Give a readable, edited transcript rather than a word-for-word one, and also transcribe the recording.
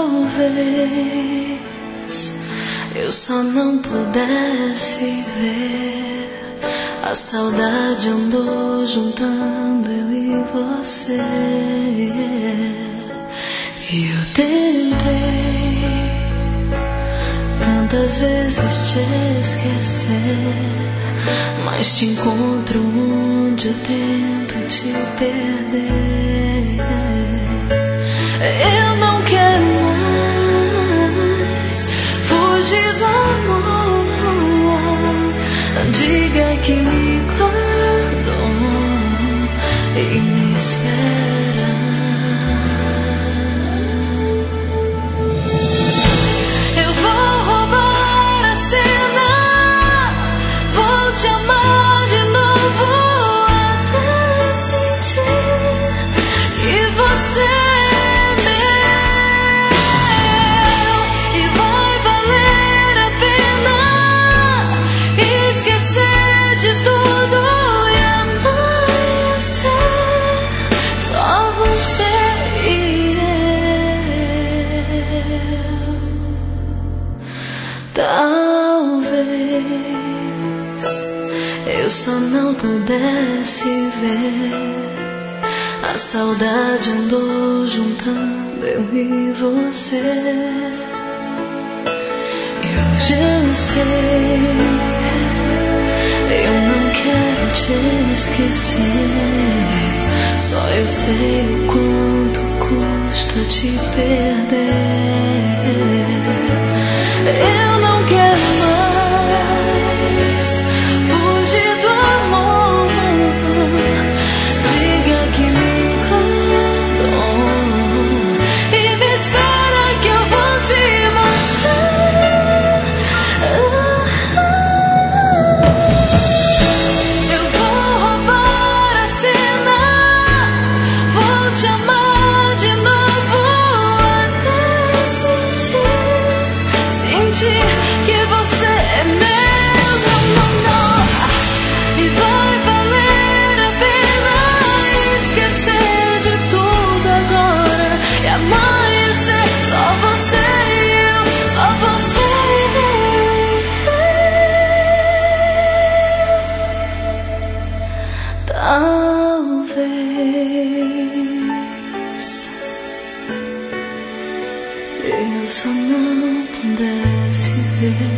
Talvez eu só não pudesse ver. A saudade andou juntando eu e você. E eu tentei tantas vezes te esquecer, mas te encontro onde eu tento te perder. Eu não quero mais fugir do amor. Diga que me guardou e me espera. Eu vou roubar a cena, vou te amar de novo até sentir que você talvez eu só não pudesse ver. A saudade andou juntando eu e você. E hoje eu sei, eu não quero te esquecer. Só eu sei o quanto custa te perder. Eu não quero mais fugir do amor. Diga que me encantou e me espera que eu vou te mostrar. Eu vou roubar a cena, vou te amar de novo até sentir que você é meu, não, não, não. E vai valer a pena esquecer de tudo agora e amanhecer só você e eu, só você e eu. Talvez eu só não pudesse ver.